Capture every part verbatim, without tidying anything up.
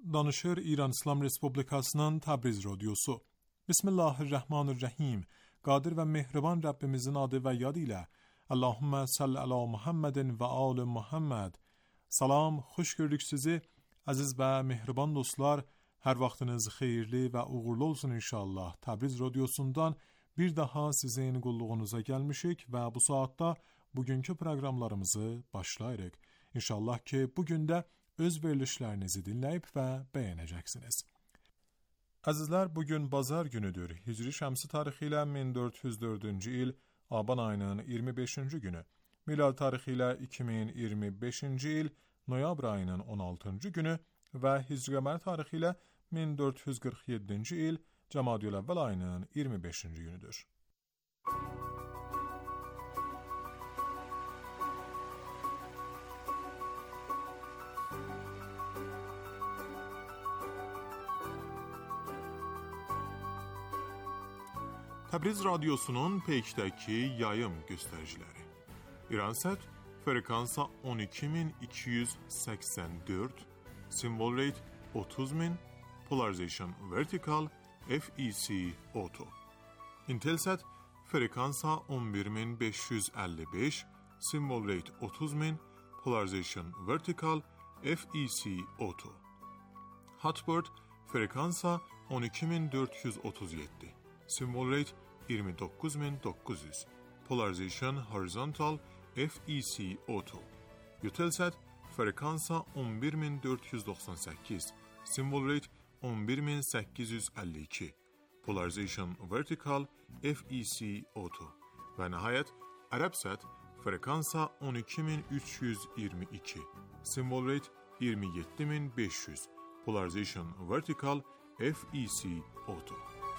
danışır İran İslam Respublikasının Təbriz Radyosu. Bismillahirrahmanirrahim. Qadir ve mehriban Rabbimizin adı ve yadı ile Allahümme salli ala Muhammedin ve al Muhammed. Salam, hoş gördük sizi. Aziz ve mehriban dostlar, her vaxtınız xeyirli ve uğurlu olsun inşallah. Təbriz Radyosu'ndan bir daha sizin qulluğunuza gelmişik ve bu saatte bugünkü proqramlarımızı başlayırıq. İnşallah ki bugün de öz verilişlerinizi dinleyip ve beğeneceksiniz. Azizler, bugün bazar günüdür. Hicri Şəmsi tarixiyle min dörd yüz dördüncü il Aban ayının iyirmi beşinci günü. Milad tarixiyle iki min iyirmi beşinci il Noyabr ayının on altıncı günü ve Hicri Qəmər tarixiyle min dörd yüz qırx yeddinci il Cəmadiyül-Əvvəl ayının iyirmi beşinci günüdür. Təbriz Radyosu'nun peykdəki yayım göstəriciləri. İransat frekansa on iki min iki yüz səksən dörd, symbol rate otuz min, polarization vertical, F E C auto. Intelsat frekansa on bir min beş yüz əlli beş, symbol rate otuz min, polarization vertical, F E C auto. Hotbird frekansa on iki min dörd yüz otuz yeddi, symbol rate iyirmi dokuz min dokuz yüz, polarization horizontal, F E C auto. Eutelsat frekansa on bir min dörd yüz doxsan səkkiz, symbol rate on bir min səkkiz yüz əlli iki, polarization vertical, F E C auto. Ve nihayet Arabsat frekansa on iki min üç yüz iyirmi iki, symbol rate iyirmi yeddi min beş yüz, polarization vertical, F E C auto.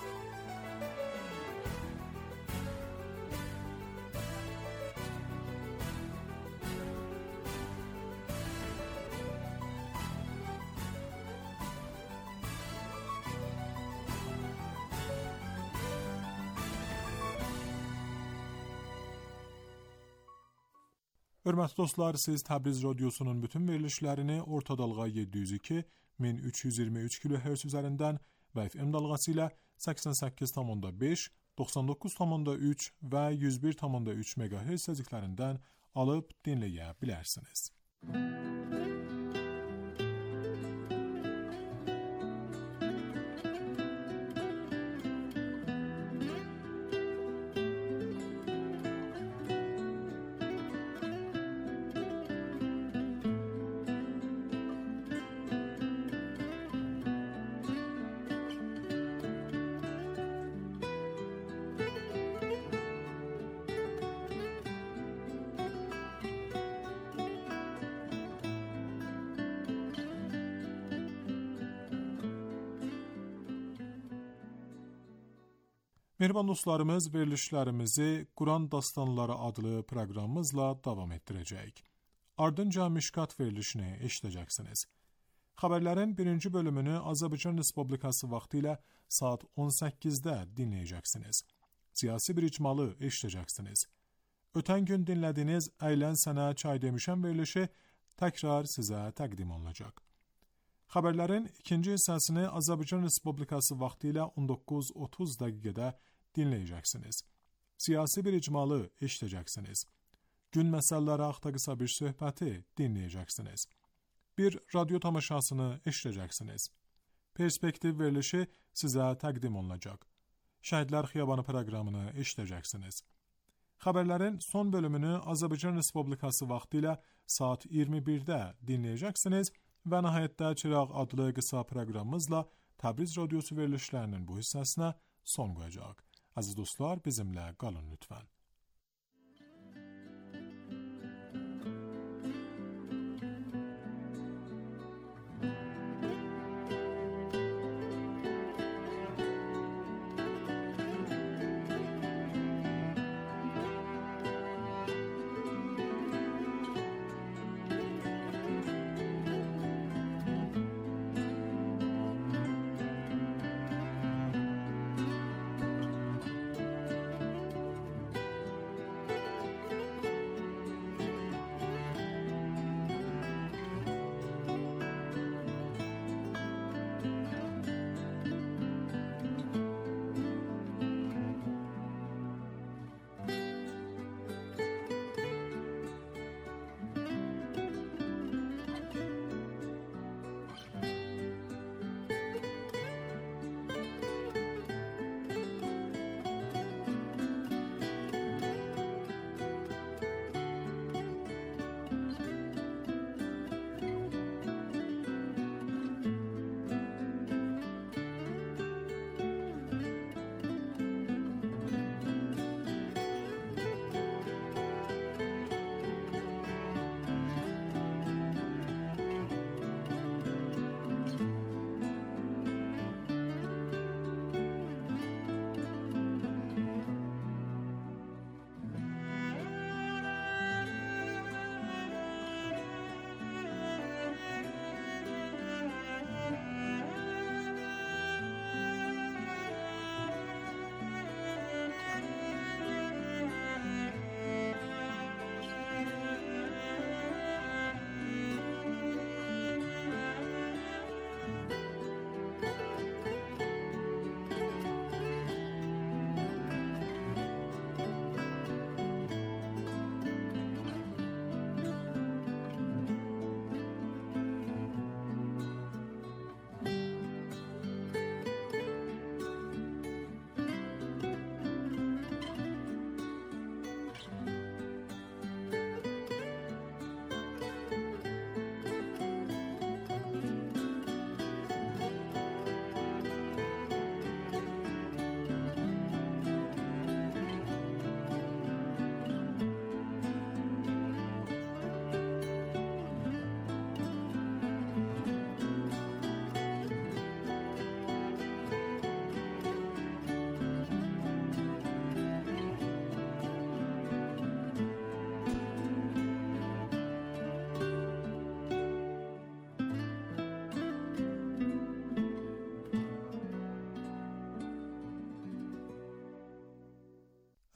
Hörmətli dostlar, siz Təbriz Radyosu'nun bütün verilişlerini orta dalga yeddi yüz iki min üç yüz iyirmi üç kilohertz üzerinden ve F M dalgası ile səksən səkkiz nöqtə beş, doxsan doqquz nöqtə üç ve yüz bir nöqtə üç megahertz seziklərindən alıp dinləyə bilərsiniz. Mehriban dostlarımız, verilişlərimizi Quran Dastanları adlı proqramımızla davam etdirəcəyik. Ardınca Mişkat verilişini eşidəcəksiniz. Xəbərlərin birinci bölümünü Azərbaycan Respublikası vaxtı ilə saat on səkkizdə dinləyəcəksiniz. Siyasi bir icmalı eşidəcəksiniz. Ötən gün dinlədiyiniz Əylən Sənə Çay Demişəm verilişi təkrar sizə təqdim olunacaq. Xəbərlərin ikinci hissəsini Azərbaycan Respublikası vaxtı ilə on doqquz otuz dəqiqədə dinləyəcəksiniz. Siyasi bir icmalı eşidəcəksiniz. Gün məsələləri haqqında qısa bir söhbəti dinləyəcəksiniz. Bir radyo tamaşasını eşidəcəksiniz. Perspektiv verilişi sizə təqdim olunacaq. Şəhidlər Xiyabanı proqramını eşidəcəksiniz. Xəbərlərin son bölümünü Azərbaycan Respublikası vaxtı ilə saat iyirmi birdə dinləyəcəksiniz. Və nəhayətdə Çıraq adlı qısa proqramımızla Təbriz Radyosu verilişlərinin bu hissəsinə son qoyacaq. Aziz dostlar, bizimlə qalın lütfən.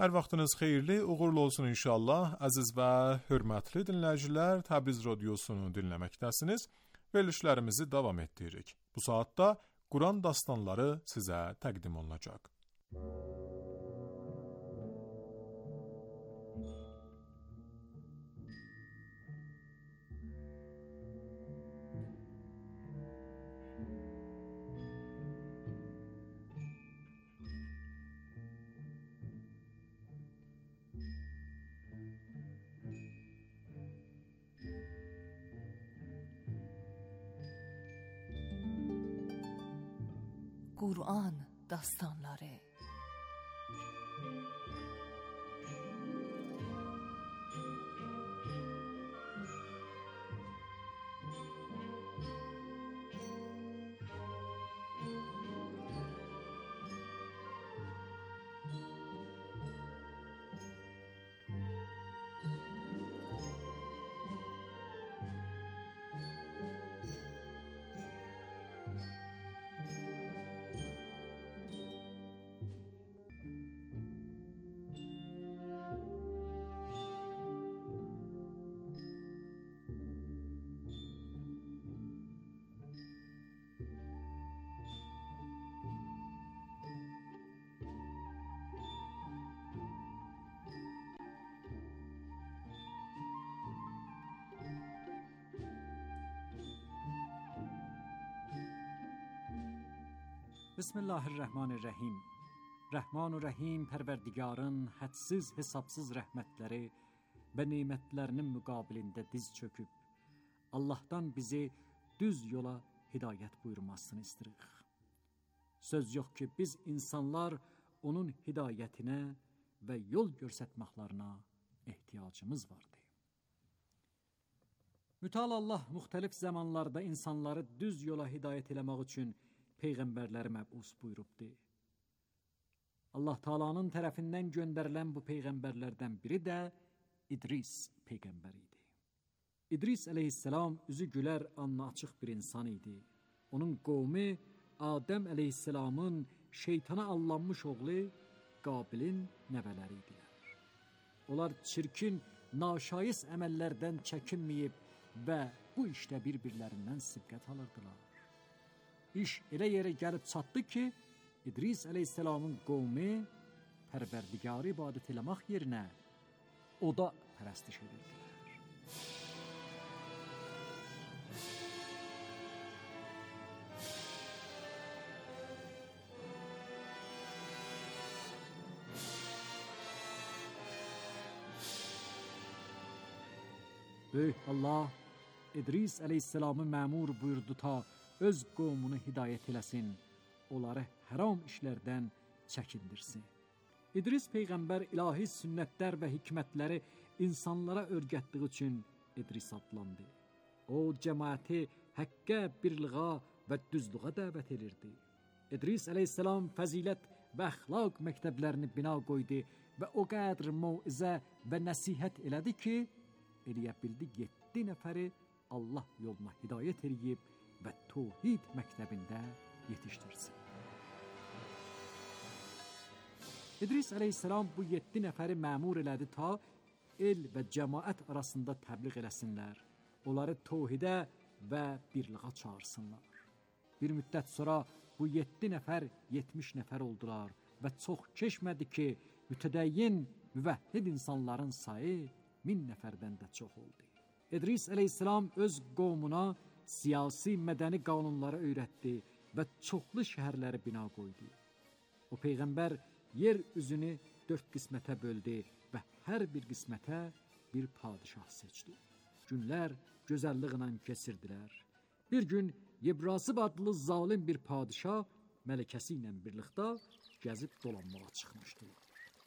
Hər vaxtınız xeyirli, uğurlu olsun inşallah. Əziz və hörmətli dinləyicilər, Təbriz Radiosunu dinləməkdəsiniz. Verilişlərimizi davam etdiririk. Bu saatda Quran dastanları sizə təqdim olunacaq. Kur'an dastanları. Bismillahirrahmanirrahim. Rəhman-ı Rəhim Pərverdigarın hədsiz hesabsız rəhmətləri və nemətlərinin müqabilində diz çöküb Allah'tan bizi düz yola hidayət buyurmasını istirik. Söz yox ki biz insanlar onun hidayətinə və yol görsətməklərinə ehtiyacımız vardı. Mütəal Allah müxtəlif zamanlarda insanları düz yola hidayət eləmək üçün Peyğəmbərləri məbus buyurubdu. Allah Taala'nın tərəfindən göndərilən bu peyğəmbərlərdən biri də İdris peyğəmbər idi. İdris əleyhissalam üzü gülər, anlı açıq bir insan idi. Onun qovmi Adəm əleyhissalamın şeytana allanmış oğlu Qabilin nəvələri idilər. Onlar çirkin, naşayis əməllərdən çəkinməyib və bu işdə bir-birlərindən sibqət alırdılar. İş elə yerə gəlib çatdı ki, İdris əleyhissalamın qovmi Pərverdigarı ibadət eləmək yerinə oda pərəstiş edirdilər. Böyük Allah İdris əleyhissalamı məmur buyurdu ta öz qovmunu hidayət eləsin, onları haram işlərdən çəkindirsin. İdris peyğəmbər ilahi sünnətlər və hikmətləri insanlara öyrətdiyi üçün İdris adlandı. O cəmaəti həqqə, birliğa və düzlüğə dəvət edirdi. İdris əleyhissalam fəzilət və əxlaq məktəblərini bina qoydu və o qədər mauizə və nəsihət elədi ki, eləyə bildi yeddi nəfəri Allah yoluna hidayət eləyib və Tövhid məktəbində yetişdirsin. İdris əleyhissalam bu yeddi nəfəri məmur elədi ta el və cəmaət arasında təbliğ eləsinlər, onları Tövhidə və birliğə çağırsınlar. Bir müddət sonra bu yeddi nəfər yetmiş nəfər oldular və çox keçmədi ki, mütədəyyin, müvəhhid insanların sayı min nəfərdən də çox oldu. İdris əleyhissalam öz qovmuna siyasi, mədəni qanunları öyrətdi və çoxlu şəhərləri bina qoydu. O peyğəmbər yer üzünü dörd qismətə böldü və hər bir qismətə bir padişah seçdi. Günlər gözəlliğinə keçirdilər. Bir gün Yebrasib adlı zalim bir padişah mələkəsi ilə birlikdə gəzib dolanmağa çıxmışdılar.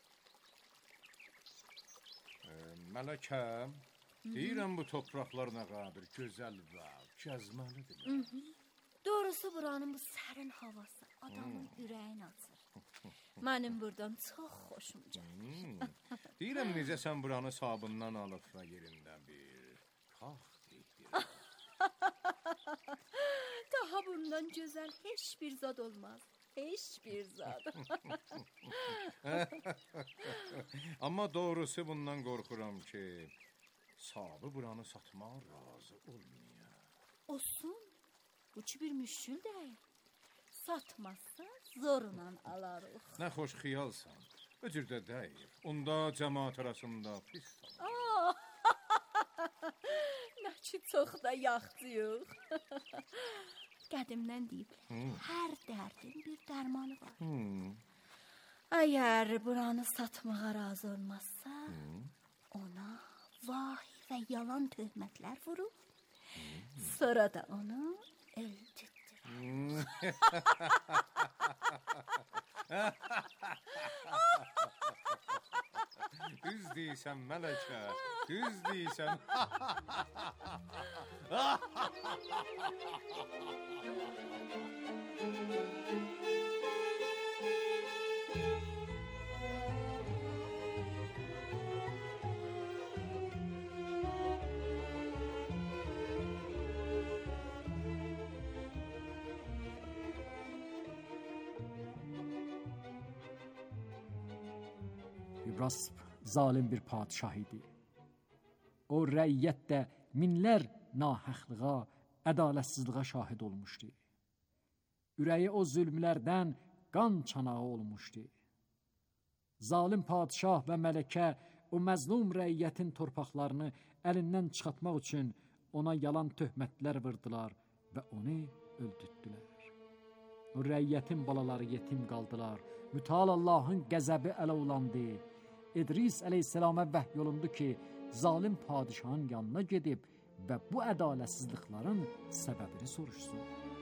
E, Mələkəm, deyirəm bu topraklar nə qədər gözəl və gəzməlidir. Doğrusu buranın bu sərin havası adamın hmm. ürəyini açır. Mənim buradan çox xoşum gəlir. Hmm. Deyirəm necə sən buranı sabundan alıb və yerində bir taxt deyirəm. Daha bundan gözəl heç bir zad olmaz. heç bir zad. Amma doğrusu bundan qorxuram ki, sahibi buranı satmağa razı olmuyor. Olsun, bu ki bir müşkül deyil. Satmazsa zorla alarıq. Nə xoş xiyalsan, o cürdə deyil. Onda cəmaat arasında pis salır. Nə ki çox da yaxcıyıq. Qədimdən deyiblər, hər dərdin bir dərmanı var. Hmm. Əgər buranı satmağa razı olmazsa, hmm. ona vahiy və yalan töhmətlər vurub, hmm. sonra da onu öldürdürür. Hmm. Düz deyirsən Mələkə, düz deyirsən. İbrasp zalim bir padişah idi. O rəiyyət də minlər nahəqlığa, ədalətsizliğə şahid olmuşdu. Ürəyi o zülmlərdən qan çanağı olmuşdu. Zalim padişah və mələkə o məzlum rəiyyətin torpaqlarını əlindən çıxartmaq üçün ona yalan töhmətlər vurdular və onu öldürdülər. O rəiyyətin balaları yetim qaldılar. Müteal Allahın qəzəbi əlavlandı. İdris əleyhissalama vəhy olundu ki, zalim padişahın yanına gedib və bu ədalətsizliklərin səbəbini soruşsun.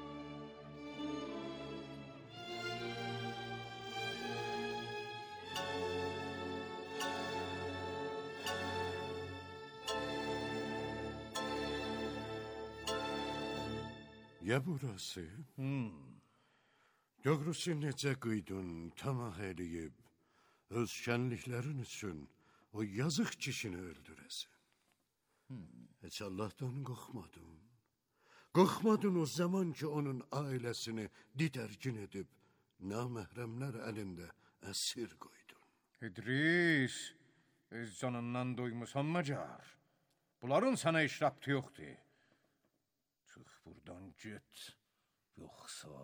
Ya burası? Hmm. Doğrusu necə qıydın, tamah eləyib, öz şənliklərin üçün o yazıq kişini öldürəsin. Hmm. Heç Allah'tan qorxmadın. Qorxmadın o zaman ki, onun ailəsini didərgin edib, naməhrəmlər əlində əsir qoydun. İdris, öz canından doymusan məcar. Bunların sənə işraptı yoxdur. Çıx buradan get, yoxsa...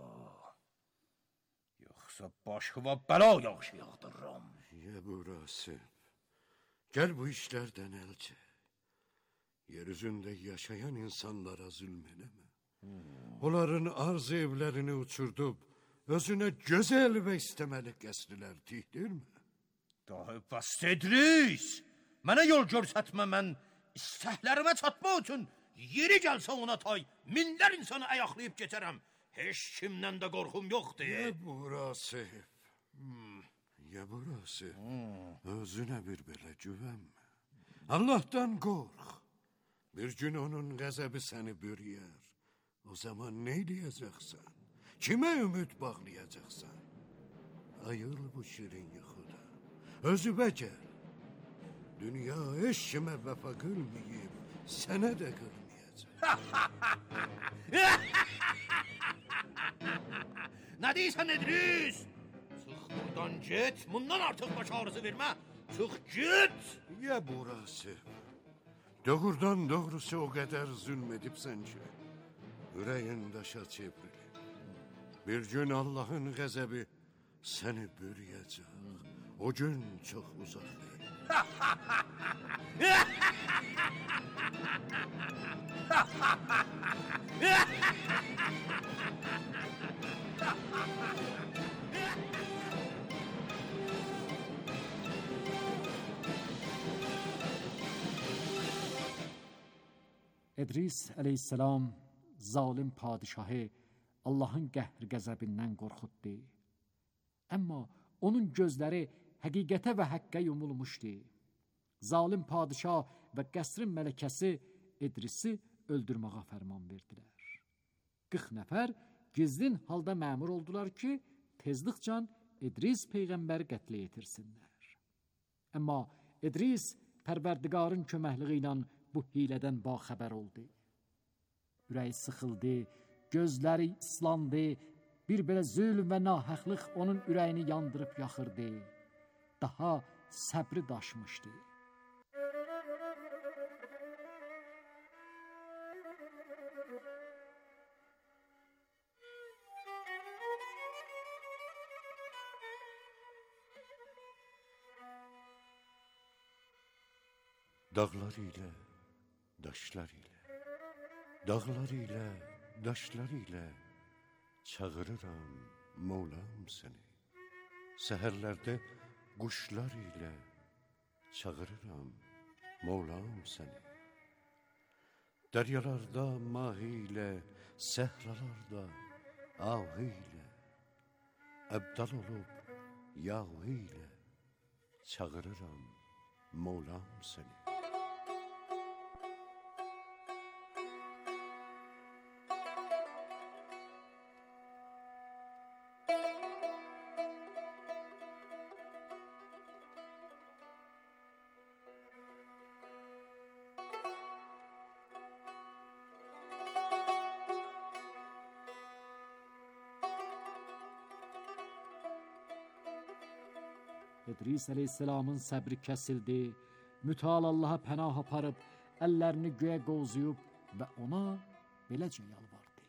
Yoxsa başıva bəla yağışı yağdırıram. Ya burası, gəl bu işlərdən əl çək. Yeryüzündə yaşayan insanlara zülm eləmə. Hmm. Onların arz evlərini uçurdub, özünə gözəl və istəməli qəsrilər tikdirmə. Daha bəs İdris, mənə yol görsətmə, mən istəklərimə çatmaq üçün yeri gəlsə ona tay, minlər insanı ayaqlayıb geçərəm. Heç kimdən də qorxum yoxdur. Ya burası, hmm. ya burası, hmm. özünə bir belə güvənmə. Allah'tan qorx. Bir gün onun qəzəbi səni bürüyər. O zaman nə eləyəcəksən? Kimə ümid bağlayacaqsan? Ayıl bu şirin yuxuda. Özübə gəl. Dünya heç kimə vəfa qılmayıb, sənə də qılmayacaq. Nə deyirsən İdris? Çıx buradan get, bundan artıq baş ağrısı vermə. Çıx get. Ya burası. Doğrudan doğrusu o qədər zülm edibsən ki, ürəyin daşa çevrilir. Bir gün Allah'ın qəzəbi səni bürüyəcək. O gün çox uzaq deyil. İdris əleyhissalam zalim padişahı Allah'ın qəhr qəzəbindən qorxutdu. Amma onun gözləri həqiqətə və həqqə yumulmuşdu. Zalim padişah və qəsrin mələkəsi İdrisi öldürməyə fərman verdilər. qırx nəfər gizlin halda məmur oldular ki, tezliklə İdris peyğəmbəri qətlə yetirsinlər. Amma İdris Pərverdigarın köməkliyi ilə bu hilədən baxəbər oldu. Ürəyi sıxıldı, gözləri islandı, Bir belə zülm və nahaqlıq onun ürəyini yandırıb yaxırdı. Daha səbri daşmışdı. Dağlar ilə, daşlar ilə, dağlar ilə, daşlar ilə çağırıram Mevlam səni. Səhərlərdə quşlar ilə çağırıram Mevlam səni. Dəryalarda mahi ilə, səhralarda ağı ilə, əbdal olub yağı ilə çağırıram Mevlam səni. İdris əleyhisselamın səbri kəsildi, mütəal Allaha pənah aparıb, əllərini göyə qovzuyub və ona beləcə yalvardı.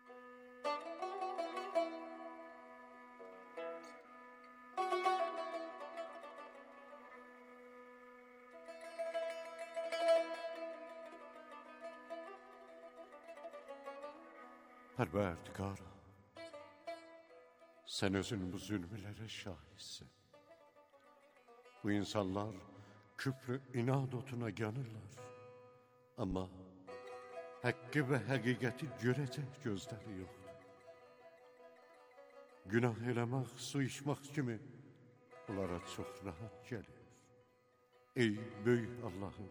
Pərverdigara, sən özün bu zülmlərə şahidsin. Bu insanlar küfrü inad otuna yanırlar. Ama hakkı ve hakikati görecek gözleri yoktur. Günah eləmək, su içmək kimi onlara çox rahat gəlir. Ey böyük Allah'ım,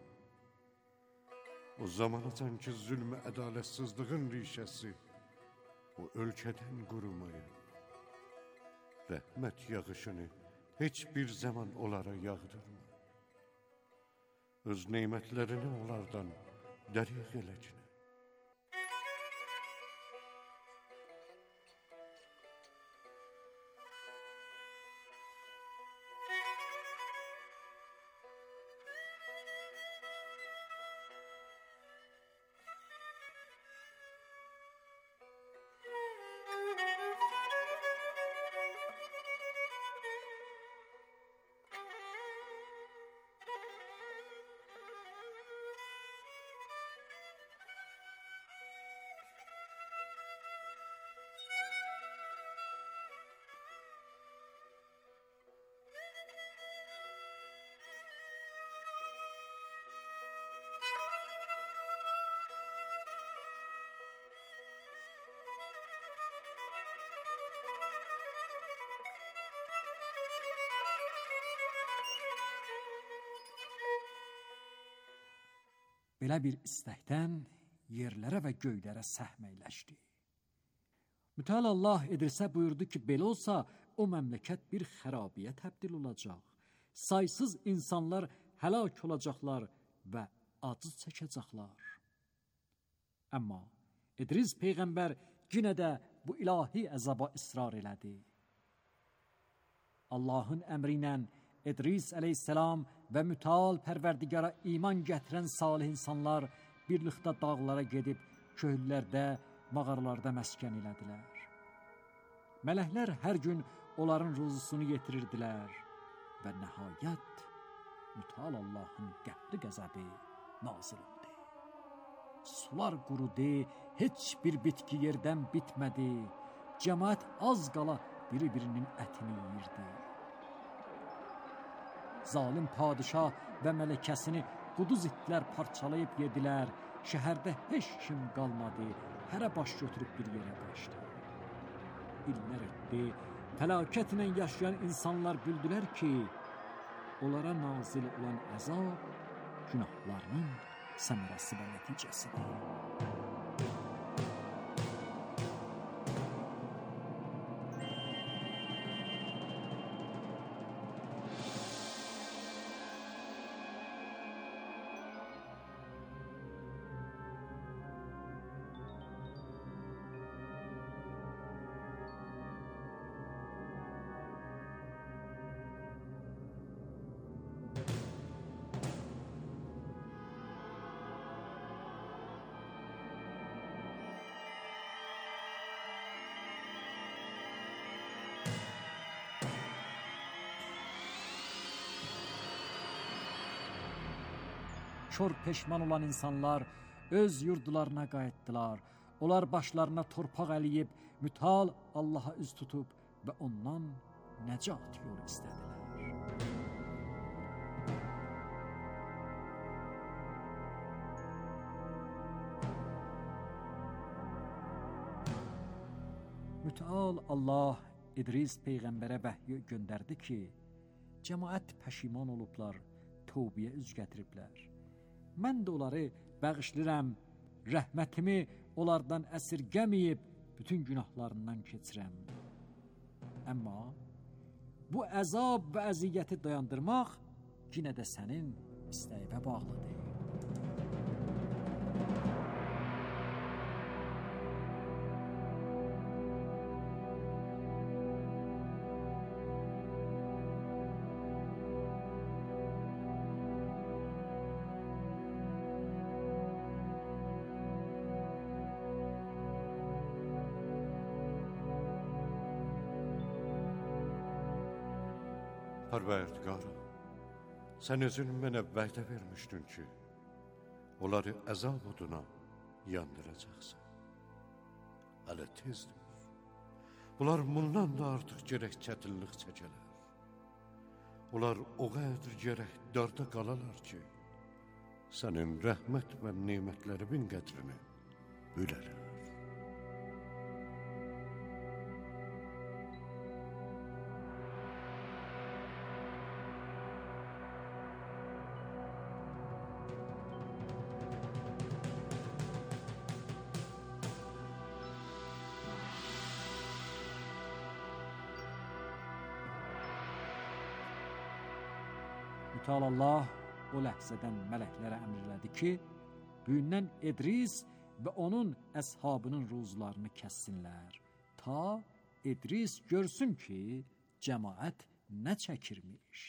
o zamanacan ki zulmü ədalətsizliğin rişəsi o ölkədən qurumayın. Rəhmət yağışını hiçbir zaman onlara yağdırma. Öz nimetlerini onlardan dəriq eləcinə. Belə bir istəkdən yerlərə və göylərə səhməyləşdi. Mütəal Allah Edrisə buyurdu ki, belə olsa o məmləkət bir xərabiyə təbdil olacaq. Saysız insanlar həlak olacaqlar və acı çəkəcəklər. Amma İdris Peyğəmbər yenə də bu ilahi əzaba israr elədi. Allahın əmri ilə İdris əleyhisselam və mütəal pərverdigara iman gətirən salih insanlar birlikdə dağlara gedib köyllərdə, mağaralarda məskən elədilər. Mələklər hər gün onların ruzusunu yetirirdilər və nəhayət mütəal Allahın qəhri qəzəbi nazil oldu. Sular qurudu, heç bir bitki yerdən bitmədi. Cəmaət az qala biri-birinin ətini yiyirdi. Zalim padişah və mələkəsini quduz itlər parçalayıb yedilər. Şəhərdə heç kim qalmadı. Hərə baş götürüb bir yerə qaçdı. İllər etdi. Fəlakətlə yaşayan insanlar bildilər ki, onlara nazil olan əzab günahlarının səmərəsi və nəticəsidir. kör peşman olan insanlar öz yurdularına qayıtdılar. Onlar başlarına torpaq əliyib, mütal Allaha üz tutub və ondan nəcat yolu istədilər. Müteal Allah İdris peyğəmbərə vəhyi göndərdi ki, cəmaət pəşiman olublar, tövbəyə üz gətiriblər. Mən də onları bağışlayıram, rəhmətimi onlardan əsirgəməyib bütün günahlarından keçirəm. Amma bu əzab və əziyyəti dayandırmaq yenə də sənin istəyinə bağlıdır. Parverdigarım, sən özün mənə vədə vermişdin ki, onları əzab oduna yandıracaqsan. Hələ tezdir. Bunlar bundan da artıq gərək çətinlik çəkələr. Onlar o qədər gərək darda qalalar ki, sənin rəhmət və nemətlərimin qədrini bilərlər. Müteal Allah o ləhzədən mələklərə əmr elədi ki, gündən İdris və onun əshabının ruzularını kəssinlər, ta İdris görsün ki, cəmaət nə çəkirmiş.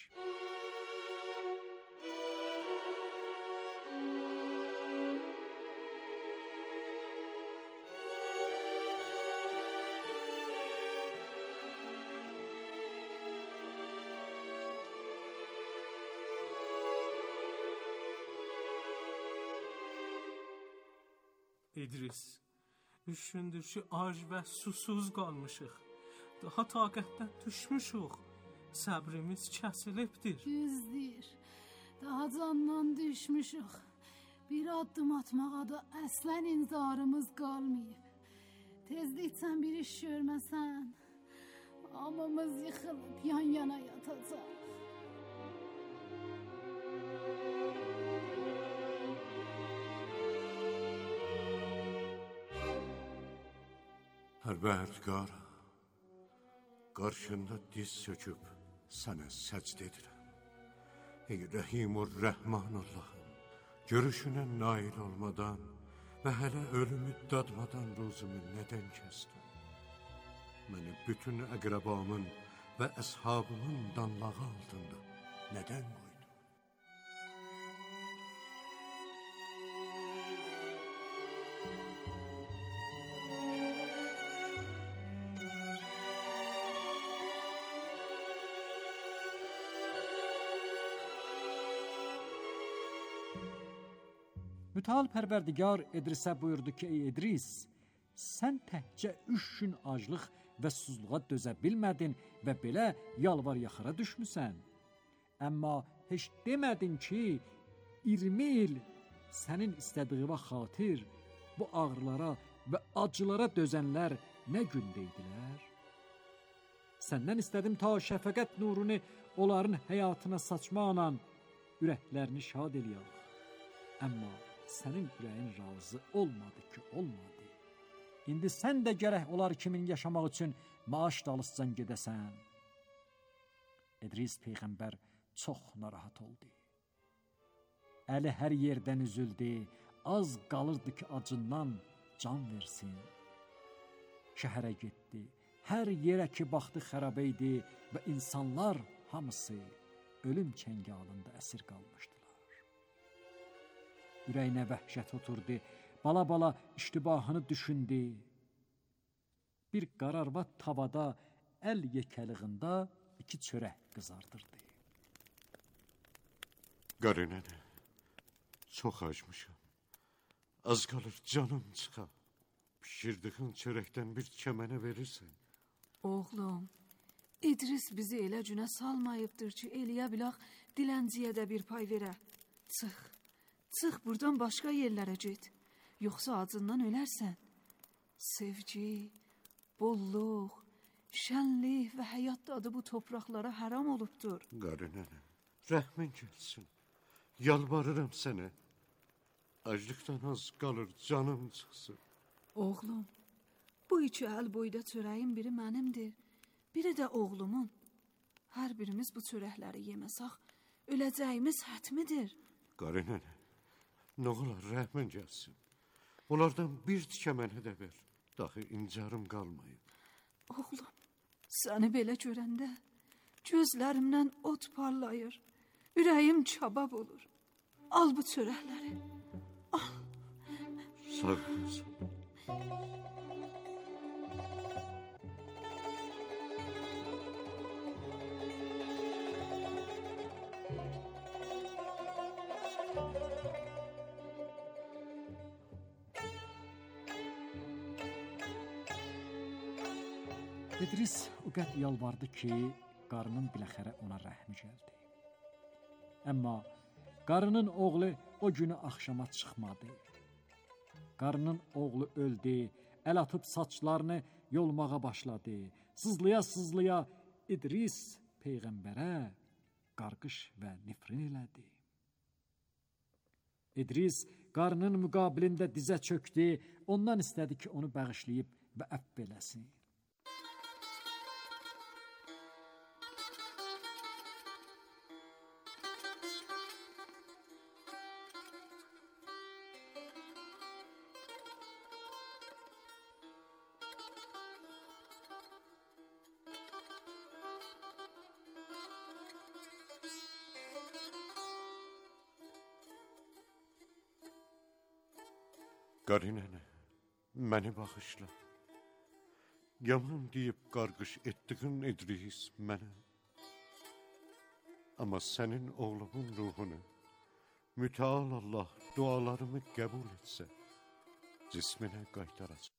İdris, üç gündür ki ac və susuz qalmışıq. Daha taqətdən düşmüşük. Səbrimiz kəsilibdir. Düzdür. Daha candan düşmüşük. Bir addım atmağa da əslən inzarımız qalmayıb. Tezlikdən bir iş görməsən, hamımız yıxılıb yan-yana yatacaq. Pərverdigara, qarşında diz söküb sənə səcd edirəm. Ey Rəhimur Rəhman Allahım, görüşünə nail olmadan və hələ ölümü dadmadan ruzumu nədən kəsdin? Məni bütün əqrəbamın və əshabımın danlağı altında nədən qoydun? Müteal Pərverdigar İdrisə buyurdu ki, ey İdris, sən təhcə üç gün aclıq və susuzluğa dözə bilmədin və belə yalvar yaxara düşmüsən. Əmma heç demədin ki, iyirmi il sənin istədiyinə xatir bu ağrılara və acılara dözənlər nə gündəydilər? Səndən istədim ta şəfəqət nurunu onların həyatına saçmaqla ürəklərini şad eləyək. Əmma sənin ürəyin razı olmadı ki, olmadı. İndi sən də gərək onlar kimin yaşamaq üçün maaş dalıscan gedəsən. İdris Peyğəmbər çox narahat oldu. Əli hər yerdən üzüldü, az qalırdı ki, acından can versin. Şəhərə getdi, hər yerə ki, baxdı xərabə idi və insanlar hamısı ölüm çəngalında əsir qalmışdılar. Ürəyinə vəhşət oturdu, bala-bala iştibahını düşündü. Bir qararvat tavada əl yekəlığında iki çörək qızardırdı. Qarınənə, Çox acmışam. Az qalır canım çıxa. Pişirdiğin çörəkdən bir tikə mənə verirsən. Oğlum, İdris bizi elə cünə salmayıbdır ki, eləyə bilaq dilənciyə də bir pay verə. Çıx, çıx buradan başqa yerlərə get. Yoxsa acından ölərsən. Sevgi, bolluq, şənlik və həyat dadı bu torpaqlara haram olubdur. Qarı nənə, rəhmin gəlsin. Yalvarıram sənə. Aclıqdan az qalır canım çıxsın. Oğlum, bu iki əl boyda çörəyin biri mənimdir, biri də oğlumun. Hər birimiz bu çörəkləri yeməsək, öləcəyimiz hətmidir. Qarı nənə, nə olar rəhmin gəlsin. Onlardan bir tikə mənə də ver. Daxı incarım qalmayıb. Oğlum, səni belə görəndə gözlərimdən ot parlayır. Ürəyim çabab olur. Al bu çörəkləri. Al. Sağ olasın. İdris o qəd yalvardı ki, qarının biləxərə ona rəhmi gəldi. Amma qarının oğlu o günü axşama çıxmadı. Qarının oğlu öldü, əl atıb saçlarını yolmağa başladı. Sızlaya-sızlaya İdris peyğəmbərə qarqış və nifrin elədi. İdris qarının müqabilində dizə çökdü, ondan istədi ki, onu bağışlayıb və əfv eləsin. Qarı nənə, məni bağışla. Yaman deyib qarqış etdiğin İdris mənə. Amma sənin oğlumun ruhunu, müteal Allah dualarımı qəbul etsə, cisminə qaytaracaq.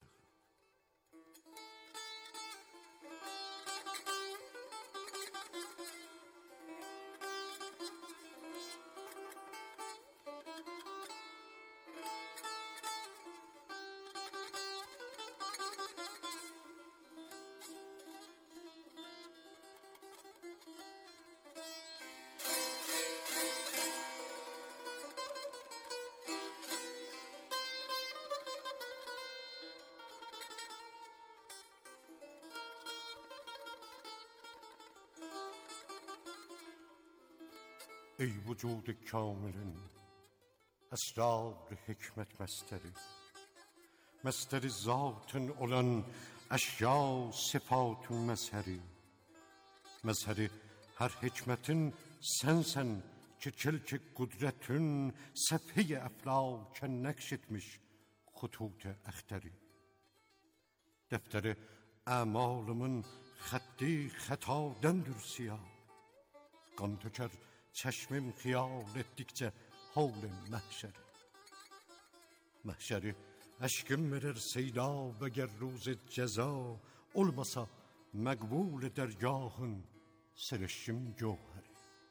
Ey vücud kamilin, esrar hikmet mesteri, mesteri zatın olan eşya sıfatın mezheri, mezheri her hikmetin sensen ki çelki kudretin sefhi eflâken nekşetmiş hutut-ı ehteri. Defteri amalımın xətti xətadandır siyah, qan tökər çeşmim xiyal etdikçe havl-i məhşeri. Məhşeri eşkim verir seydab eğer روز ceza olmasa məqbul dergahın serişim cevheri.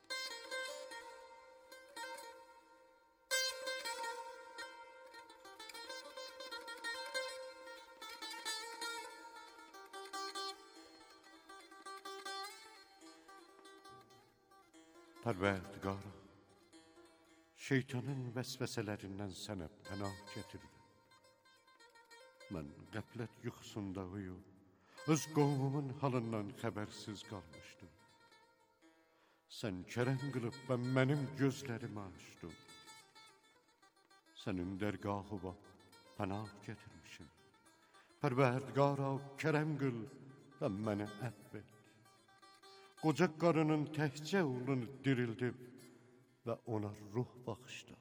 Pərverdigara, şeytanın vəsvəsələrindən sənə pənah gətirdim. Mən qəflət yuxusunda uyub, öz qovmumun halından xəbərsiz qalmışdım. Sən kərəm qılıb və mənim gözlərimi açdın. Sənin dərgahıva pənah gətirmişim. Pərverdigara, kərəm qıl və məni əfv et. Qoca qarının təhcə oğlunu dirildib və ona ruh bağışla.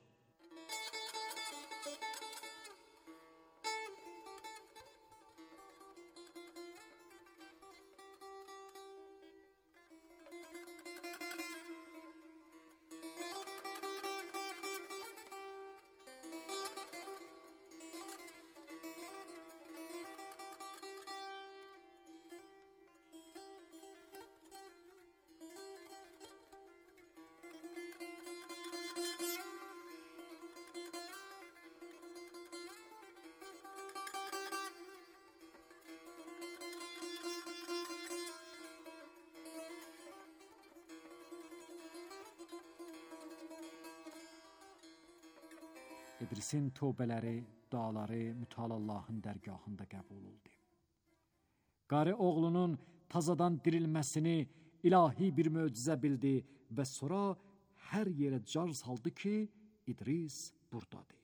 İdrisin tövbələri, duaları Mütəal Allahın dərgahında qəbul oldu. Qarı oğlunun tazadan dirilməsini ilahi bir möcüzə bildi və sonra hər yerə car saldı ki, İdris buradadır.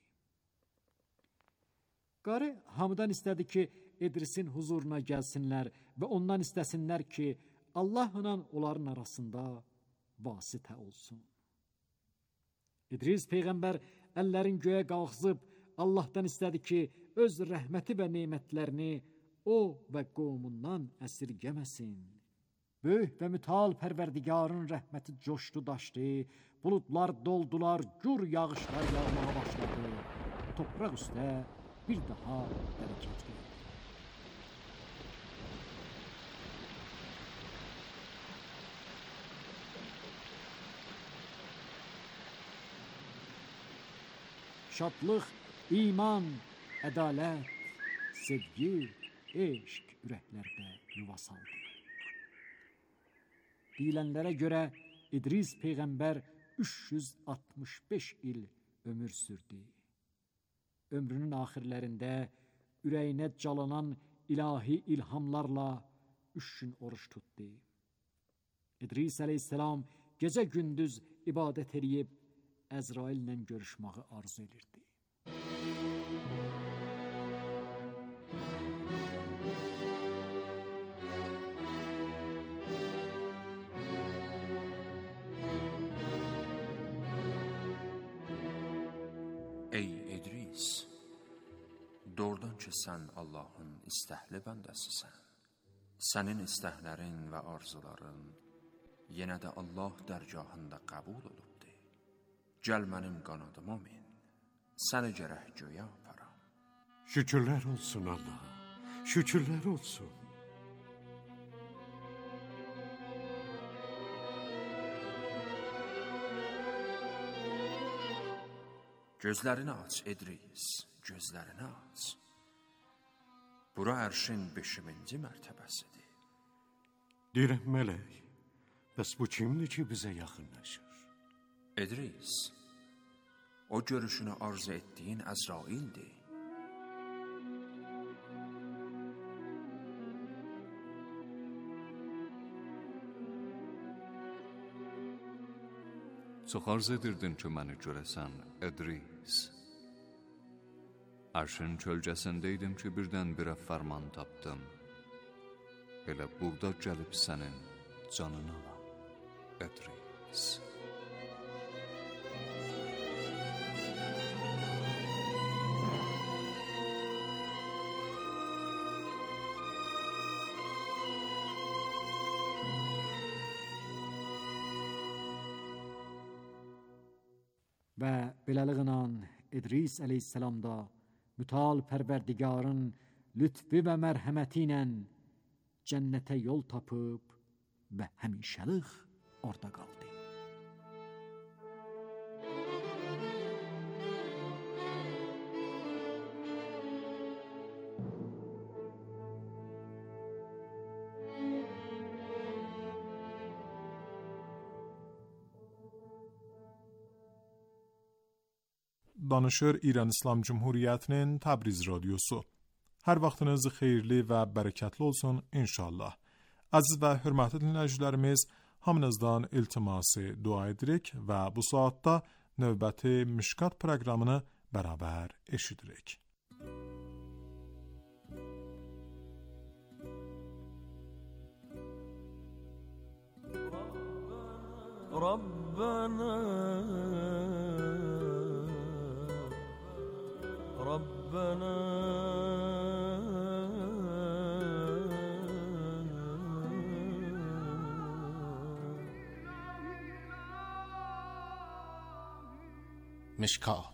Qarı hamıdan istədi ki, İdrisin huzuruna gəlsinlər və ondan istəsinlər ki, Allahla onların arasında vasitə olsun. İdris Peyğəmbər əllərin göyə qalxızıb Allahdan istədi ki, öz rəhməti və nemətlərini o və qovmundan əsirgəməsin. Böyük və mütəal pərverdigarın rəhməti coşdu daşdı, buludlar doldular, gur yağışlar yağmağa başladı. Topraq üstə bir daha hərəkət verdi. Şadlıq, iman, ədalət, sevgi, eşq ürəklərdə yuva saldı. Deyilənlərə görə İdris Peyğəmbər üç yüz altmış beş il ömür sürdü. Ömrünün axirlərində ürəyinə calanan ilahi ilhamlarla üç gün oruç tutdu. İdris əleyhissalam gecə gündüz ibadət edib Əzraillə görüşməyi arzu edirdi. Ey İdris, doğrudan ki sən Allahın istəkli bəndəsisən. Sənin istəklərin və arzuların yenə də Allah dərgahında qəbul olubdur. Gəl mənim qanadıma min, səni gərək göyə aparam. Şükürlər olsun Allaha, şükürlər olsun. Gözlərini aç İdris, gözlərini aç. Bura ərşin beşinci mərtəbəsidir. Deyirəm mələk, bəs bu kimdir ki bizə yaxınlaşır? İdris, o görüşünü arzu etdiyin Əzraildir. Çox arz edirdin ki, məni görəsən, İdris. Ərşin kölgəsindəydim ki, birdən birə fərman tapdım. Elə burada gəlib sənin canını alam, İdris. Və beləliklə İdris əleyhissalam da mütəal pərverdigarın lütfi və mərhəməti ilə cənnətə yol tapıb və həmişəlik orada qaldı. Danışır İran İslam Cumhuriyyətinin Təbriz radiosu. Hər vaxtınız xeyirli və bərəkətli olsun inşallah. Əziz və hörmətli dinləyicilərimiz, hamınızdan iltiması dua edirik və bu saatda növbəti Mişkat proqramını bərabər eşidirik. Rabbana Rabbana Mişkat.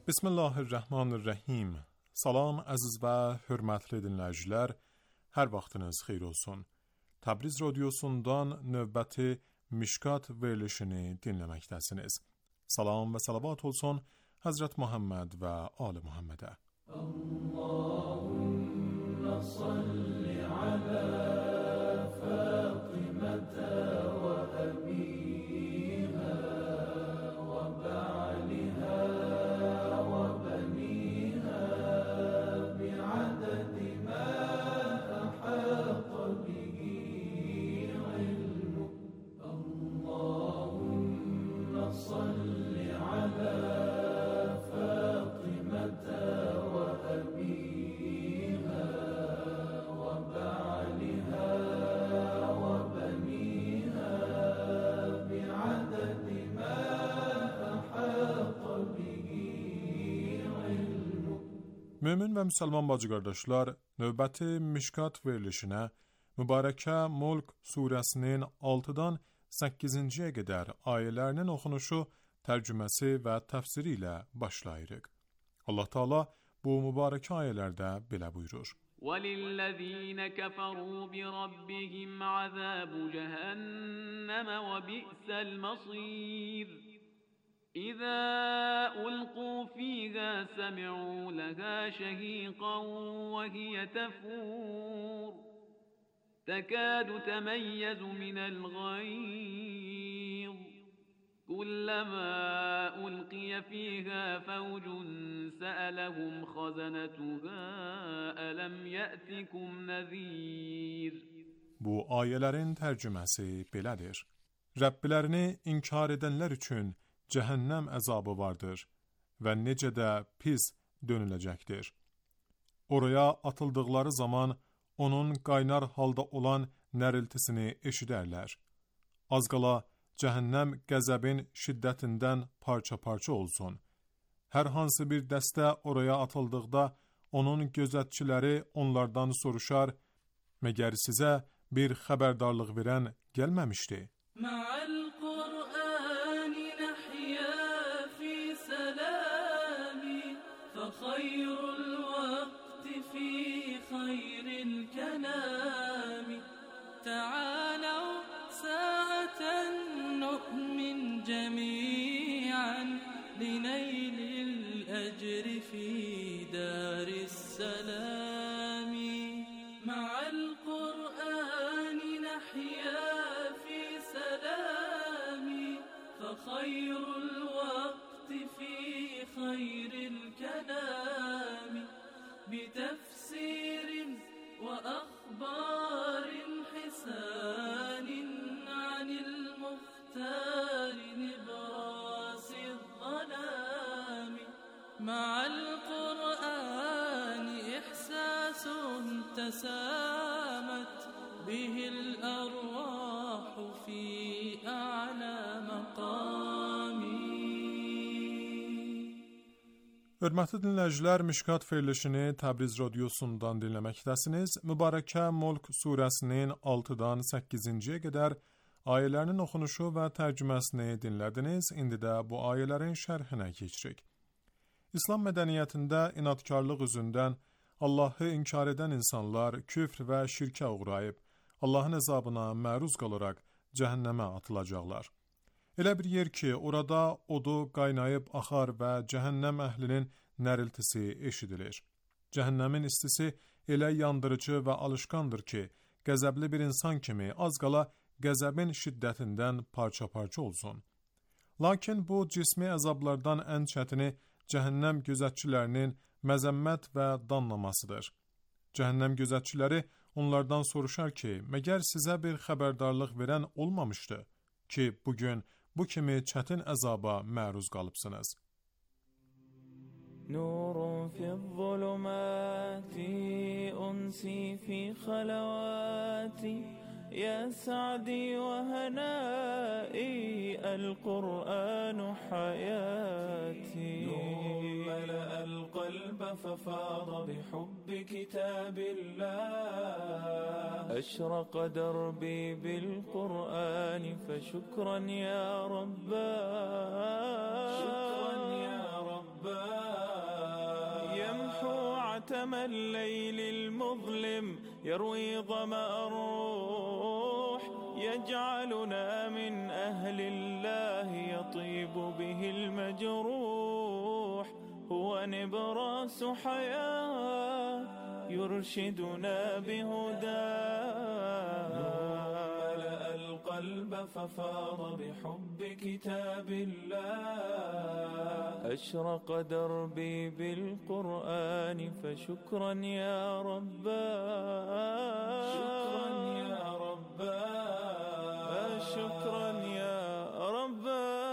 Bismillahirrahmanirrahim. Salam əziz və hörmətli dinləyicilər, hər vaxtınız xeyir olsun. Təbriz radiosundan növbəti Mişkat verilişini dinləməkdəsiniz. Salam və salavat olsun Həzrət Muhammed və Ali Muhammedə. Allahümme salli ala Fatimata və əbiha və ba'liha və baniha bi'adadi ma ahata bihi ilmu. Allahümme salli ala Mömin və müsəlman bacı-qardaşlar, növbəti Mişkat verilişinə Mübarəkə Mulk surəsinin altıdan səkkizinciyə qədər ayələrinin oxunuşu, tərcüməsi və təfsiri ilə başlayırıq. Allah Teala bu mübarəkə ayələrdə belə buyurur. وَلِلَّذِينَ كَفَرُوا بِرَبِّهِمْ عَذَابُ جَهَنَّمَ وَبِئْسَ الْمَصِيرُ إذا ألقوا فيها سمعوا لها شهيقا وهي تفور تكاد تميز من الغيظ كلما ألقي فيها فوج سألهم خزنتها ألم يأتكم نذير. Bu ayələrin tərcüməsi belədir. Rəbbilərini inkar edənlər üçün cəhənnəm əzabı vardır və necə də pis dönüləcəkdir. Oraya atıldıqları zaman onun qaynar halda olan nəriltisini eşidərlər. Az qala cəhənnəm qəzəbin şiddətindən parça-parça olsun. Hər hansı bir dəstə oraya atıldıqda onun gözətçiləri onlardan soruşar, məgər sizə bir xəbərdarlıq verən gəlməmişdi? خير الوقت في خير الكلام تعالوا ساعة نؤمن جميعا لنيل الأجر في دار السلام مع القرآن نحيا في سلام فخير الوقت في خير الكلام بتفسير وأخبار حسان عن المختار نبراس الظلام مع القرآن إحساس تسامت به الأرواح في أعلى مقام. Hörmətli dinləyicilər, Mişkat verilişini Təbriz radiosundan dinləməkdəsiniz. Mübarəkə Mulk surəsinin altıdan səkkizinciyə qədər ayələrinin oxunuşu və tərcüməsini dinlədiniz. İndi də bu ayələrin şərhinə keçirik. İslam mədəniyyətində inadkarlıq üzündən Allahı inkar edən insanlar küfr və şirkə uğrayıb, Allahın əzabına məruz qalaraq cəhənnəmə atılacaqlar. Elə bir yer ki, orada odu qaynayıb axar və cəhənnəm əhlinin nəriltisi eşidilir. Cəhənnəmin istisi elə yandırıcı və alışqandır ki, qəzəbli bir insan kimi az qala qəzəbin şiddətindən parça-parça olsun. Lakin bu cismi əzablardan ən çətini cəhənnəm gözətçilərinin məzəmmət və danlamasıdır. Cəhənnəm gözətçiləri onlardan soruşar ki, məgər sizə bir xəbərdarlıq verən olmamışdı ki, bugün bu kimi çətin əzaba məruz qalıbsınız. نور في الظلمات أنسي في خلواتي يا سعدي وهنائي القرآن حياتي نور ملأ القلب ففاض بحب كتاب الله أشرق دربي بالقرآن فشكرا يا رباه شكرا يا رباه مأتم الليل المظلم يروي ظمأ الروح يجعلنا من أهل الله يطيب به المجروح هو نبراس حياة يرشدنا بهداه ملأ القلب ففاض بحب كتاب الله أشرق دربي بالقرآن فشكرا يا رباه شكرا يا رباه شكرا يا رباه.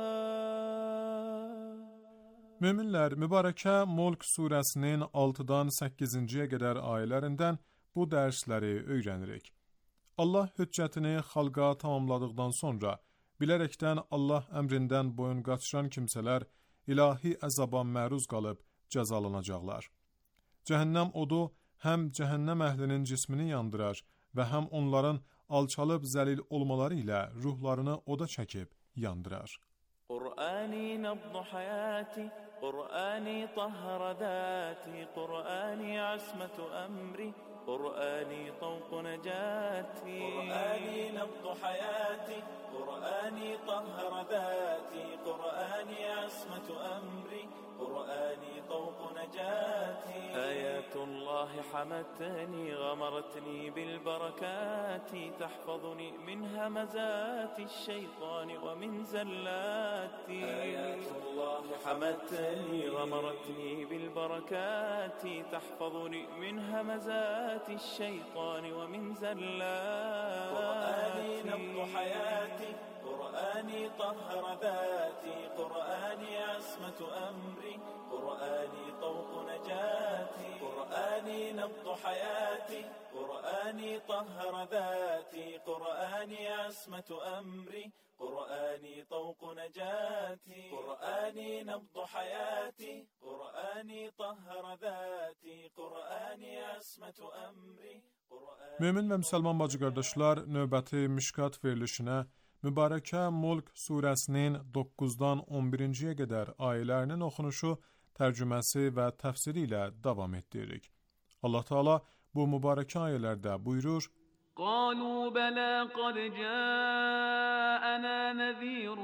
Möminlər, Mübarəkə Mulk surəsinin altıdan səkkizinciyə qədər ayələrindən bu dərsləri öyrənirik. Allah hüccətini xalqa tamamladıqdan sonra, bilərəkdən Allah əmrindən boyun qaçıran kimsələr ilahi əzaba məruz qalıb cəzalanacaqlar. Cəhənnəm odu həm cəhənnəm əhlinin cismini yandırar və həm onların alçalıb zəlil olmaları ilə ruhlarını oda çəkib yandırar. قرآني نبض حياتي قرآني طهر ذاتي قرآني عصمة أمري قرآني طوق نجاتي قرآني نبض حياتي قرآني طهر ذاتي قرآني عصمة أمري قرآني طوق نجاتي آيات الله حمتني غمرتني بالبركات تحفظني من همزات الشيطان ومن زلاتي آيات الله حمتني غمرتني بالبركات تحفظني من همزات الشيطان ومن زلاتي قرآني نبض حياتي قرآني طهر ذاتي قرآني عصمة أمري قرآني طوق نجاتي قرآني نبض حياتي قرآني طهر ذاتي قرآني عصمة أمري قرآني طوق نجاتي قرآني نبض حياتي قرآني طهر ذاتي قرآني عصمة أمري. Mömin və müsəlman bacı qardaşlar, növbəti Mişkat verilişinə Mübarəkə Mulk surəsinin doqquzdan on birinciyə qədər ayələrinin oxunuşu, tərcüməsi və təfsiri ilə davam etdiririk. Allah Teala bu mübarəkə ayələrdə buyurur: قالوا بلى قد جاءنا نذير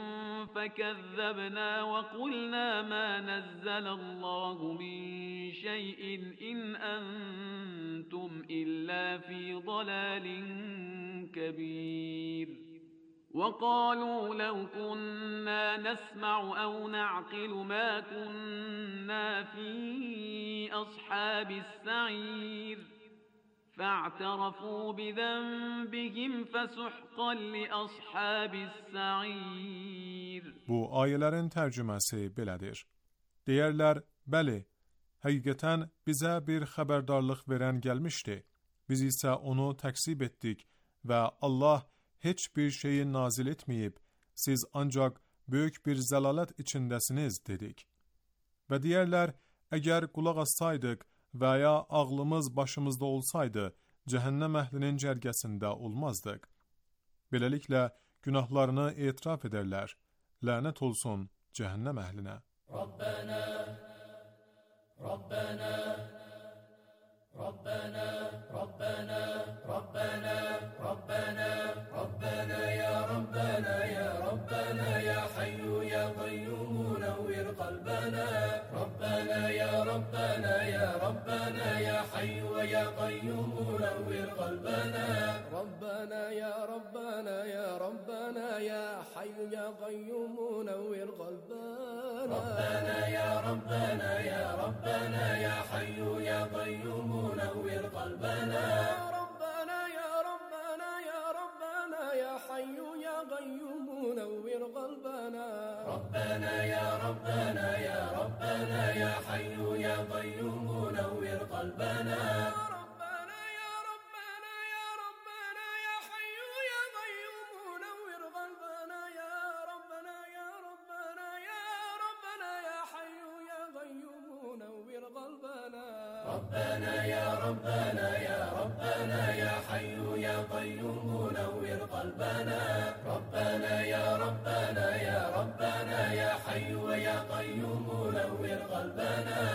فكذبنا وقلنا ما نزل الله من شيء إن أنتم إلا في ضلال كبير وقالوا لو كنا نسمع أو نعقل ما كنا في أصحاب السعير فاعترفوا بذنبهم فسحقا لأصحاب السعير. Bu ayələrin tərcüməsi belədir. Deyərlər, bəli, həqiqətən bizə bir xəbərdarlıq verən gəlmişdi. Biz isə onu təksib etdik və Allah heç bir şeyi nazil etməyib, siz ancaq böyük bir zəlalət içindəsiniz dedik. Və deyərlər, əgər qulaq assaydıq və ya ağlımız başımızda olsaydı, cəhənnəm əhlinin cərgəsində olmazdıq. Beləliklə, günahlarını etiraf edərlər. Lənət olsun cəhənnəm əhlinə. Rabbana, Rabbana, Rabbana, Rabbana, Rabbana, Rabbana, Rabbana, ya Rabbana, ya Rabbana, ya Hayyu, ya Qayyum, nawwir qalbana. Rabbana, ya Rabbana, ya Rabbana, ya Hayyu, ya Qayyum, nawwir qalbana. Rabbana, ya Rabbana, ya Rabbana, ya Hayyu, ya Qayyum, nawwir qalbana. Rabbana, ya Rabbana, ya Rabbana, ya Hayyu, ya Qayyum, نور قلبنا. ربنا يا ربنا يا ربنا يا حي يا قيوم نور قلبنا. ربنا يا ربنا يا ربنا يا حي يا قيوم نور قلبنا. ربنا يا ربنا يا ربنا يا حي يا قيوم نور قلبنا. يا ربنا يا ربنا يا ربنا يا حي يا قيوم نور قلبنا. ربنا يا ربنا يا ربنا يا حي يا قيوم نور قلبنا. ربنا يا ربنا يا ربنا يا حي يا قيوم نور قلبنا.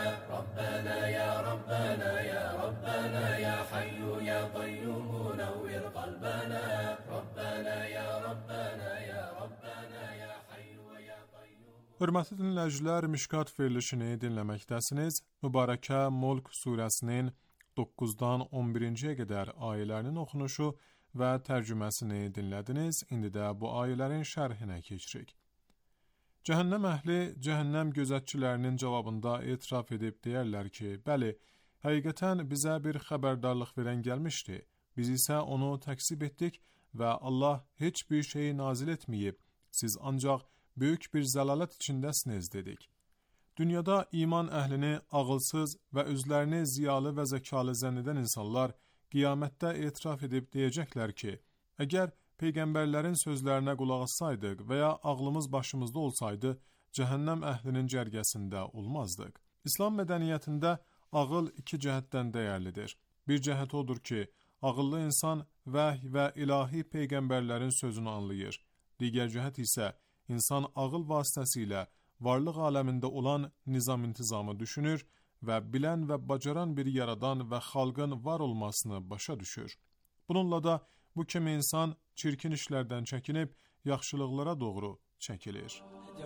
ربنا يا ربنا يا ربنا يا حي يا قيوم نور قلبنا ربنا يا ربنا يا ربنا يا حي يا قيوم. Hörmətli dinləyicilər, Mişkat verilişini dinləməkdəsiniz. Mübarəkə Mulk surəsinin doqquzdan on birinciyə qədər ayələrinin oxunuşu və tərcüməsini dinlədiniz. İndi də bu ayələrin şərhinə keçirik. Cəhənnəm əhli cəhənnəm gözətçilərinin cavabında etiraf edib deyərlər ki, bəli, həqiqətən bizə bir xəbərdarlıq verən gəlmişdi. Biz isə onu təksib etdik və Allah heç bir şeyi nazil etməyib. Siz ancaq böyük bir zəlalət içindəsiniz dedik. Dünyada iman əhlini ağılsız və özlərini ziyalı və zəkalı zənn edən insanlar qiyamətdə etiraf edib deyəcəklər ki, əgər Peyğəmbərlərin sözlərinə qulaq assaydıq və ya ağlımız başımızda olsaydı, cəhənnəm əhlinin cərgəsində olmazdıq. İslam mədəniyyətində ağıl iki cəhətdən dəyərlidir. Bir cəhət odur ki, ağıllı insan vəhy və ilahi Peyğəmbərlərin sözünü anlayır. Digər cəhət isə insan ağıl vasitəsilə varlıq aləmində olan nizam-intizamı düşünür və bilən və bacaran bir yaradan və xalqın var olmasını başa düşür. Bununla da bu kimi insan çirkin işlərdən çəkinib yaxşılıqlara doğru çəkilir.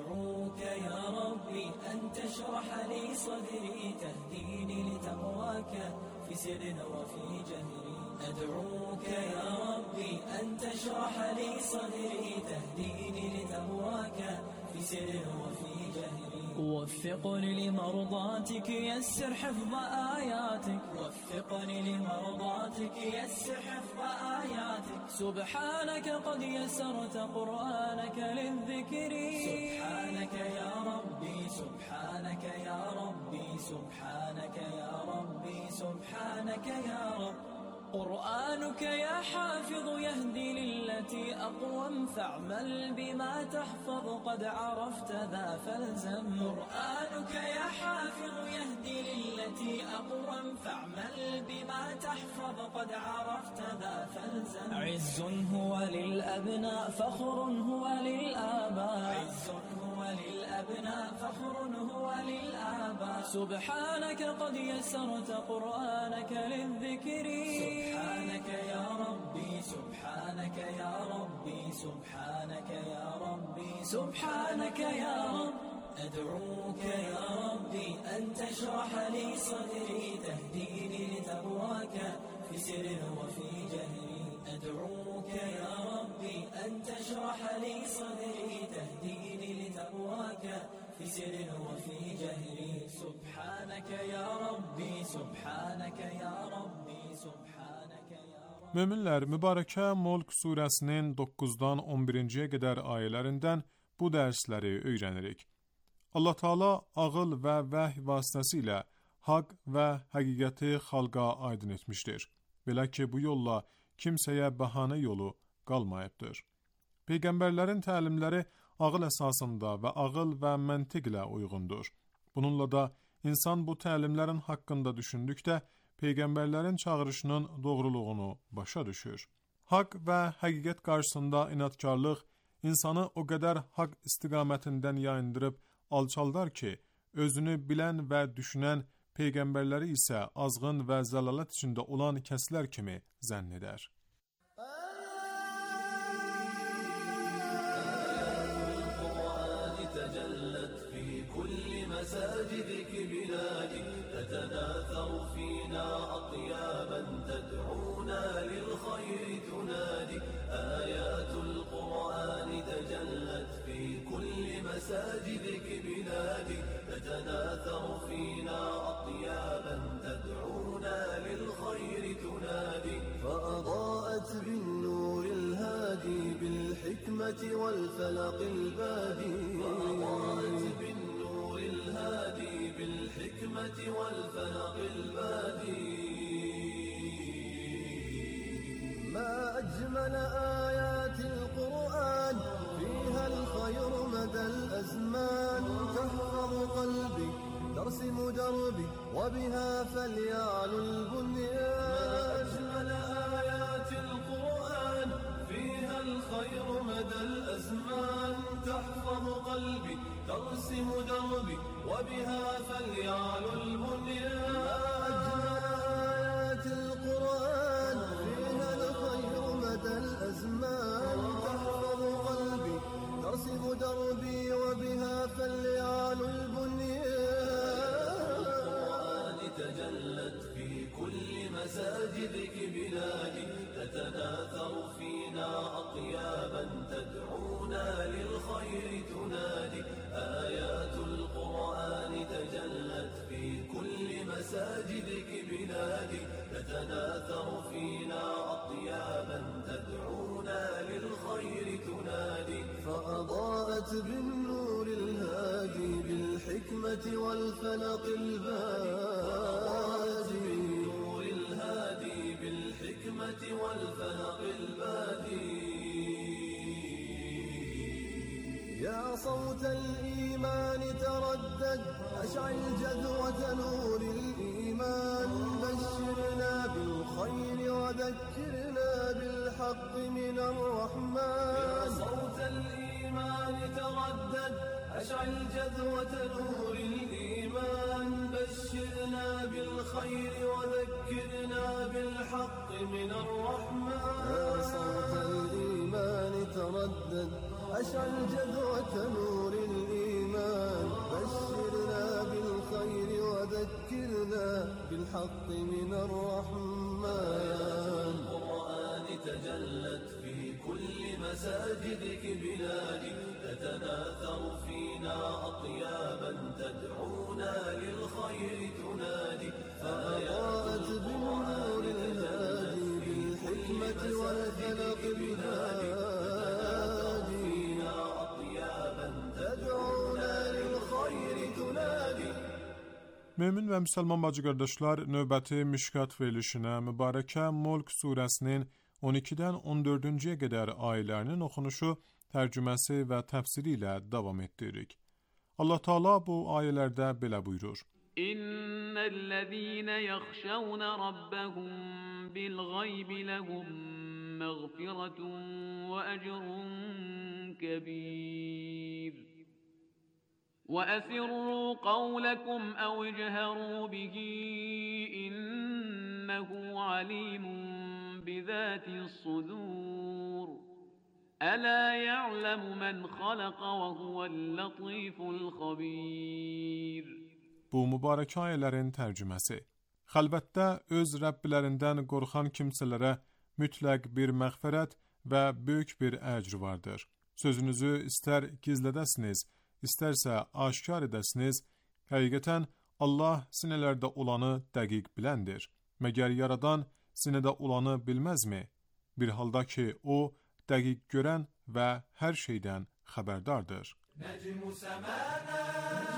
أدعوك يا ربي أن تشرح لي صدري تهديني لتقواك في سر وفي جهري وفقني لمرضاتك يسر حفظ آياتك وفقني لمرضاتك يسر حفظ آياتك سبحانك قد يسرت قرآنك للذكر سبحانك يا ربي سبحانك يا ربي سبحانك يا ربي سبحانك يا رب قرآنك يا حافظ يهدي للتي أقوم فاعمل بما تحفظ قد عرفت ذا فالزم قرآنك يا حافظ يهدي للتي أقوم فاعمل بما تحفظ قد عرفت ذا فالزم عز هو للأبناء فخر هو للآباء عز هو للأبناء فخر هو للآباء سبحانك قد يسرت قرآنك للذكر سبحانك يا ربي سبحانك يا ربي سبحانك يا ربي سبحانك يا رب أدعوك يا ربي أن تشرح لي صدري تهديني لتقواك في سر وفي جهري أدعوك يا ربي أن تشرح لي صدري تهديني لتقواك في سر وفي جهري سبحانك يا ربي سبحانك يا ربي سبحانك يا ربي. Möminlər, Mübarəkə Mulk surəsinin doqquzdan on birinciyə qədər ayələrindən bu dərsləri öyrənirik. Allah Taala ağıl və vəhy vasitəsilə haqq və həqiqəti xalqa aydın etmişdir. Belə ki, bu yolla kimsəyə bəhanə yolu qalmayıbdır. Peyğəmbərlərin təlimləri ağıl əsasında və ağıl və məntiqlə uyğundur. Bununla da insan bu təlimlərin haqqında düşündükdə Peyğəmbərlərin çağırışının doğruluğunu başa düşür. Haqq və həqiqət qarşısında inadkarlıq insanı o qədər haqq istiqamətindən yayındırıb alçaldar ki, özünü bilən və düşünən Peyğəmbərləri isə azğın və zəlalət içində olan kəslər kimi zənn edər. مساجدك بلادي تتناثر فينا أطيابا تدعونا للخير تنادي آيات القرآن تجلت في كل مساجدك بلادي تتناثر فينا أطيابا تدعونا للخير تنادي فأضاءت بالنور الهادي بالحكمة والفلق البادي فأضاءت بالنور الهادي بالحكمة والفلق البادي ما أجمل آيات القرآن فيها الخير مدى الأزمان تحفظ قلبي ترسم دربي وبها فليعلو البنيان ما أجمل آيات القرآن فيها الخير مدى الأزمان تحفظ قلبي قلبي ترسم دربي وبها فليعلو البنيان. ما أجمل آيات القرآن فيها الخير مدى الأزمان تحفظ قلبي ترسم دربي وبها فليعلو البنيان. القرآن تجلت في كل مساجدك بلادي تتناثر فينا أطيابا تدعونا للخير تنادي. آيات القرآن تجلت في كل مساجدك بلادي تتناثر فينا أطيابا تدعونا للخير تنادي. فأضاءت بالنور الهادي بالحكمة والفلق البادي بالنور الهادي بالحكمة والفلق البادي. يا صوت الإيمان تردد أشعل جذوة نور الإيمان بشرنا بالخير وذكرنا بالحق من الرحمن. يا صوت الإيمان تردد أشعل جذوة نور الإيمان بشرنا بالخير وذكرنا بالحق من الرحمن. يا صوت الإيمان تردد أشعل جذوة نور الإيمان بشرنا بالخير وذكرنا بالحق من الرحمن. القرآن تجلت في كل مساجدك بلادي تتناثر فينا أطيابا تدعونا للخير تنادي. فأضاءت بالنور الهادي بالحكمة والفلق البادي Mömin və müsəlman bacı qardaşlar, növbəti Mişkat verilişinə Mübarəkə Mulk surəsinin on ikidən on dördüncüyə qədər ayələrinin oxunuşu, tərcüməsi və təfsiri ilə davam etdiririk. Allah Taala bu ayələrdə belə buyurur: İnnellezîne yahşavne rabbahum bil gaybi lehum mağfiretun ve ecrun kebîr. وأسروا قولكم أو اجهروا به إنه عليم بذات الصدور ألا يعلم من خلق وهو اللطيف الخبير. Bu mübarək ayələrin tərcüməsi. Xəlvətdə öz Rəbbilərindən qorxan kimsələrə mütləq bir məğfirət və böyük bir əcr vardır. Sözünüzü istər gizlədəsiniz, İstərsə aşkar edəsiniz, həqiqətən Allah sinələrdə olanı dəqiq biləndir. Məgər yaradan sinədə olanı bilməzmi? Bir halda ki, o dəqiq görən və hər şeydən xəbərdardır. Nəcmu səmənə